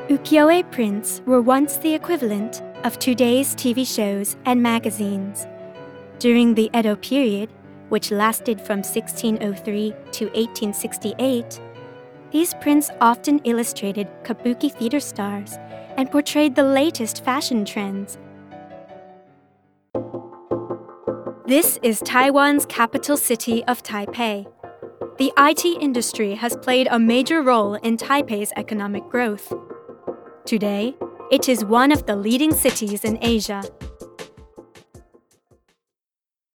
Ukiyo-e prints were once the equivalent of today's TV shows and magazines. During the Edo period, which lasted from 1603 to 1868, these prints often illustrated kabuki theater stars and portrayed the latest fashion trends. This is Taiwan's capital city of Taipei. The IT industry has played a major role in Taipei's economic growth. Today, it is one of the leading cities in Asia